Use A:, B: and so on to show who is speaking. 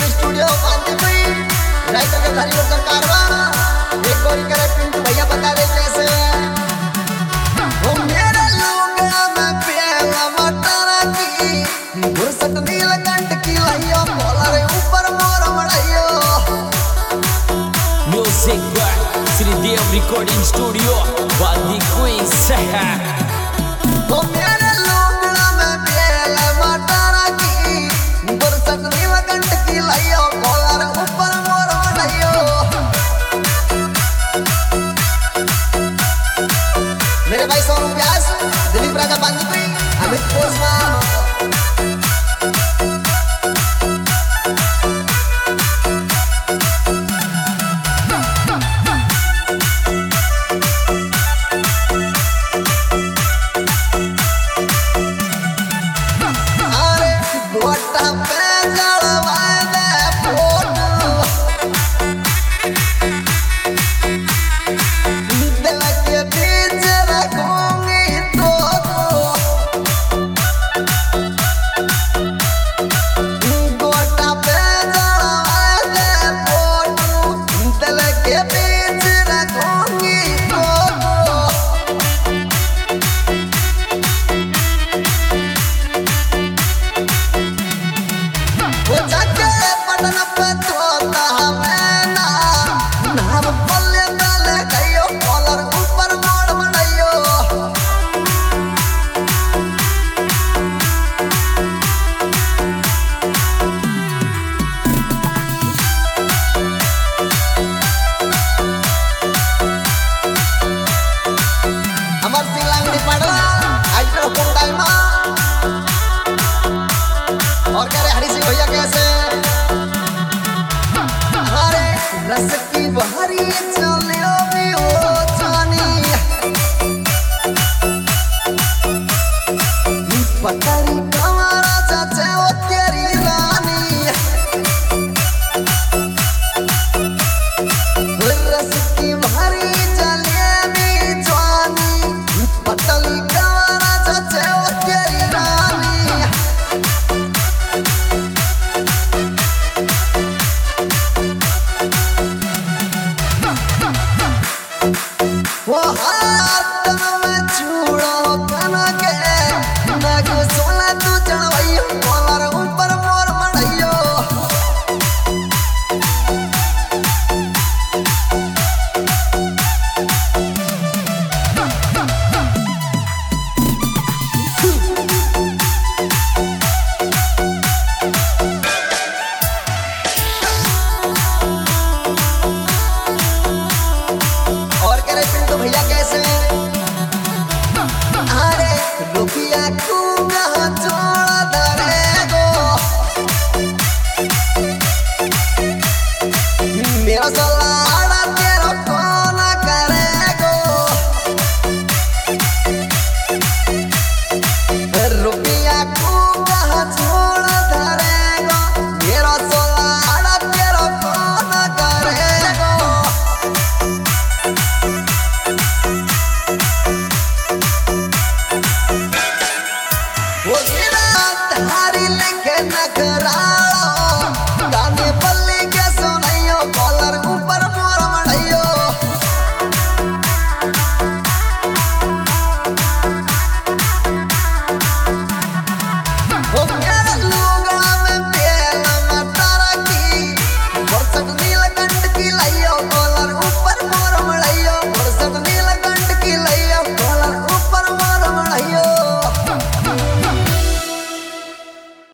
A: studio Bandipur writer के धारी version कारवा एक गोरी करे पिंटू भैया बता दे कैसे वो मेरे लोग में पेला मटारा की गुरसट नीलकंठ की लइयो बोलरे ऊपर मोर मड़ाइयो
B: music by Shridev recording studio Bandipur
A: वो मेरे लोग में पेला मटारा की गुरसट नीलकंठ की लइयो बोलरे ऊपर मोर मड़ाइयो मेरे भाई सोनू व्यास दिलीप राजा बांदीपुर अमित पोसमा और कह रहे हरी सिंह भैया कैसे हरे रस की बहरी चलियो भी हो जानी पटरी कमारा चाचे ओ तेरी रानी रस की बहरी चलिए भी जानी पटरी कमारा चाचे ओ तेरी रानी वो हाथ में चूड़ो कना के नागो सोना तू चढ़वाइयो मोलर ऊपर मोर मड़ाइयो और कह रहे पिंटू भैया कैसे अरे रुकिया कूंगा जोड़ा धरे गो मेरा साल